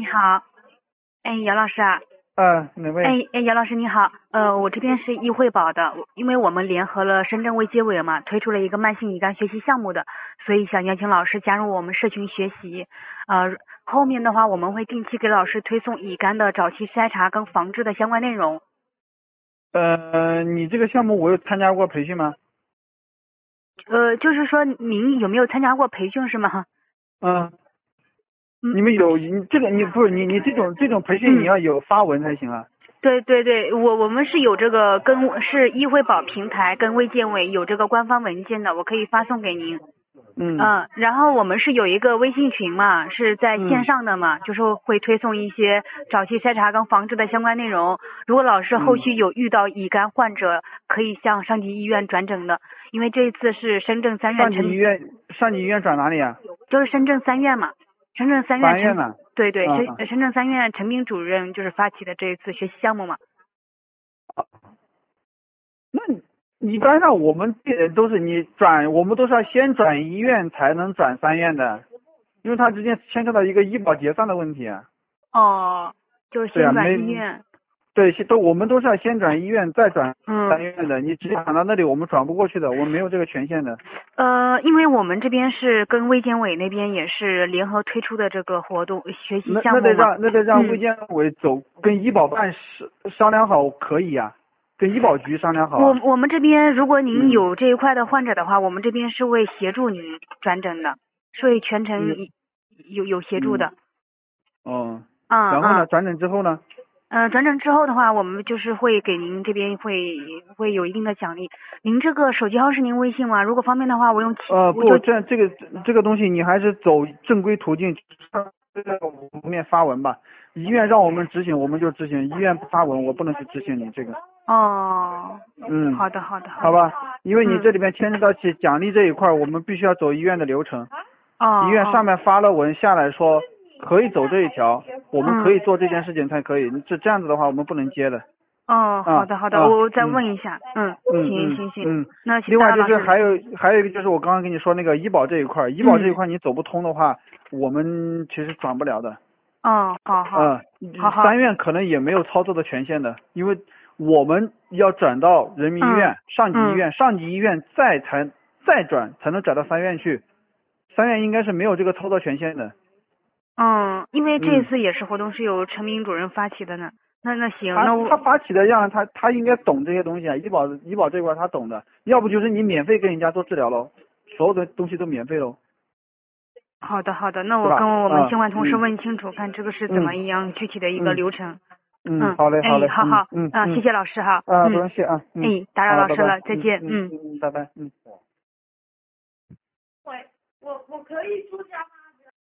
好。哎，姚老师啊。 哪位？ 姚老师你好。我这边是易惠宝的，因为我们联合了深圳卫健委嘛，推出了一个慢性乙肝学习项目的，所以想邀请老师加入我们社群学习。后面的话我们会定期给老师推送乙肝的早期筛查跟防治的相关内容。 你这个项目我有参加过培训吗？ 就是说您有没有参加过培训是吗？ 你们有这个你不是你这种培训你要有发文才行啊。 对，我们是有这个是易惠宝平台跟卫健委有这个官方文件的，我可以发送给您。然后我们是有一个微信群嘛，是在线上的嘛，就是会推送一些早期筛查跟防治的相关内容。如果老师后续有遇到乙肝患者，可以向上级医院转诊的，因为这一次是深圳3院上级医院转哪里啊？ 就是深圳3院嘛，深圳3院呢？ 对，深圳3院陈斌主任就是发起的这一次学习项目嘛。 那一般上我们都是我们都是要先转医院才能转3院的，因为它直接牵扯到一个医保结算的问题。 就是先转医院。 对，我们都是要先转医院再转3院的，你直接转到那里我们转不过去的，我们没有这个权限的。 因为我们这边是跟卫健委那边也是联合推出的这个活动学习项目嘛。 那得让卫健委跟医保办商量好可以呀，跟医保局商量好。 我们这边如果您有这一块的患者的话，我们这边是会协助您转诊的，是会全程有协助的。 然后呢，转诊之后呢？ 转诊之后的话，我们就是会给您这边会有一定的奖励。您这个手机号是您微信吗？如果方便的话，我用这个东西你还是走正规途径，我面发文吧。医院让我们执行我们就执行，医院不发文我不能去执行你这个。 好的。 好吧，因为你这里边牵扯到起奖励这一块，我们必须要走医院的流程。医院上面发了文下来说可以走这一条，我们可以做这件事情才可以。这样子的话我们不能接的。 好的，我再问一下。行。那另外就是还有一个就是我刚刚跟你说那个医保这一块，医保这一块你走不通的话，我们其实转不了的。 好。 3院可能也没有操作的权限的，因为我们要转到人民医院、上级医院，上级医院再转才能转到3院去，3院应该是没有这个操作权限的。 因为这次也是活动是由陈明主任发起的呢。那行， 他发起的让他应该懂这些东西啊，医保这块他懂的，要不就是你免费跟人家做治疗喽，所有的东西都免费喽。 好的，那我跟我们相关同事问清楚，看这个是怎么样具体的一个流程。 好嘞。 好。谢谢老师哈。 不用谢啊。 打扰老师了，再见。 拜拜。 喂，我可以出家吗？